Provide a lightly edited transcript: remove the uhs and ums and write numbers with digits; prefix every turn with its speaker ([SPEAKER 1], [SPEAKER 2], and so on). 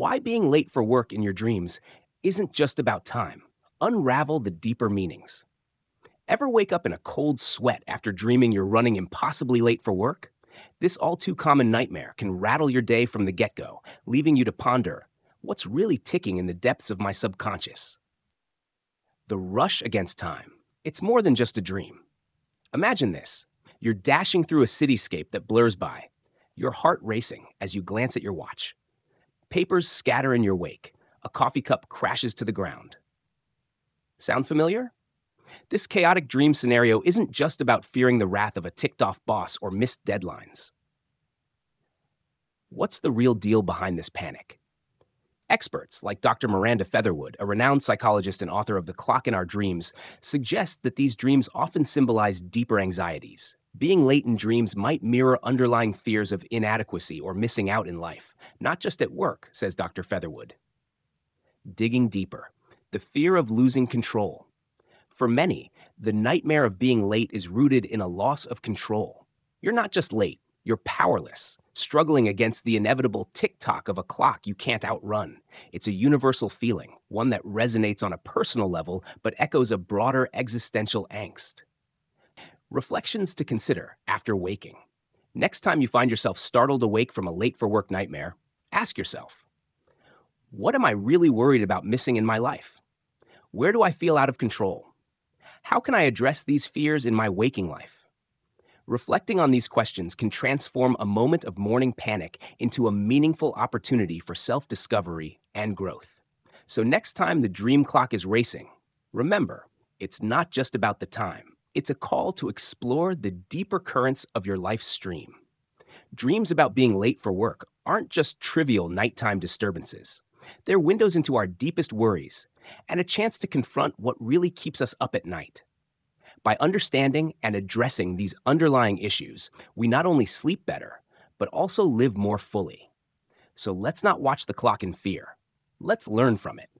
[SPEAKER 1] why being late for work in your dreams isn't just about time. Unravel the deeper meanings. Ever wake up in a cold sweat after dreaming you're running impossibly late for work? This all too common nightmare can rattle your day from the get go, leaving you to ponder what's really ticking in the depths of my subconscious. The rush against time. It's more than just a dream. Imagine this: you're dashing through a cityscape that blurs by, your heart racing as you glance at your watch. Papers scatter in your wake. A coffee cup crashes to the ground. Sound familiar? This chaotic dream scenario isn't just about fearing the wrath of a ticked-off boss or missed deadlines. What's the real deal behind this panic? Experts like Dr. Miranda Featherwood, a renowned psychologist and author of The Clock in Our Dreams, suggest that these dreams often symbolize deeper anxieties. Being late in dreams might mirror underlying fears of inadequacy or missing out in life, not just at work, says Dr. Featherwood. Digging deeper, the fear of losing control. For many, the nightmare of being late is rooted in a loss of control. You're not just late, you're powerless, struggling against the inevitable tick-tock of a clock you can't outrun. It's a universal feeling, one that resonates on a personal level but echoes a broader existential angst. Reflections to consider after waking. Next time you find yourself startled awake from a late-for-work nightmare, ask yourself, what am I really worried about missing in my life? Where do I feel out of control? How can I address these fears in my waking life? Reflecting on these questions can transform a moment of morning panic into a meaningful opportunity for self-discovery and growth. So next time the dream clock is racing, remember, it's not just about the time. It's a call to explore the deeper currents of your life stream. Dreams about being late for work aren't just trivial nighttime disturbances. They're windows into our deepest worries and a chance to confront what really keeps us up at night. By understanding and addressing these underlying issues, we not only sleep better, but also live more fully. So let's not watch the clock in fear. Let's learn from it.